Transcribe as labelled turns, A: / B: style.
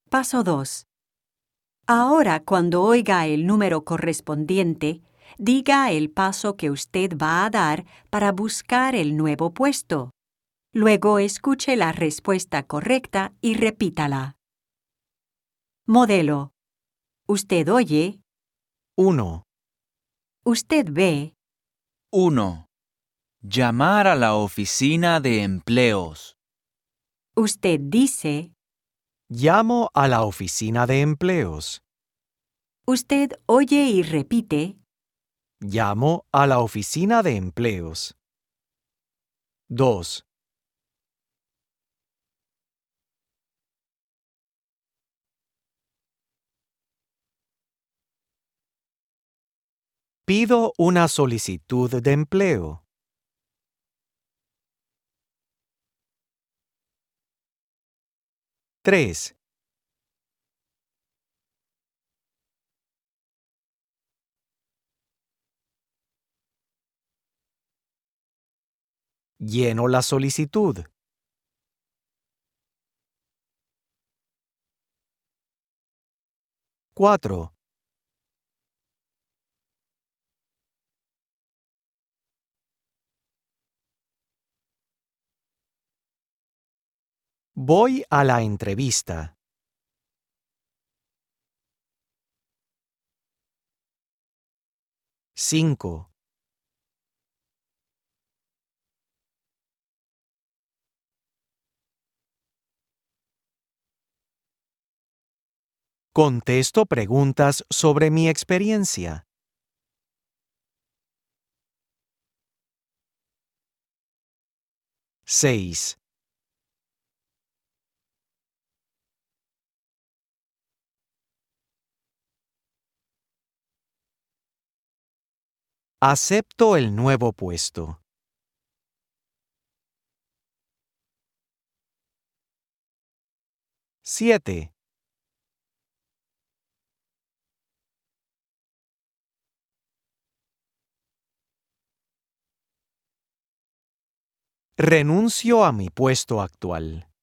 A: Paso 2. Ahora, cuando oiga el número correspondiente, diga el paso que usted va a dar para buscar el nuevo puesto. Luego escuche la respuesta correcta y repítala. Modelo. Usted oye,
B: 1,
A: usted ve,
C: 1. Llamar a la oficina de empleos.
A: usted dice,
B: llamo a la oficina de empleos.
A: usted oye y repite,
B: Llamo a la oficina de empleos. 2. Pido una solicitud de empleo. 3. Lleno la solicitud. 4. Voy a la entrevista. 5. Contesto preguntas sobre mi experiencia. 6. Acepto el nuevo puesto. 7. Renuncio a mi puesto actual.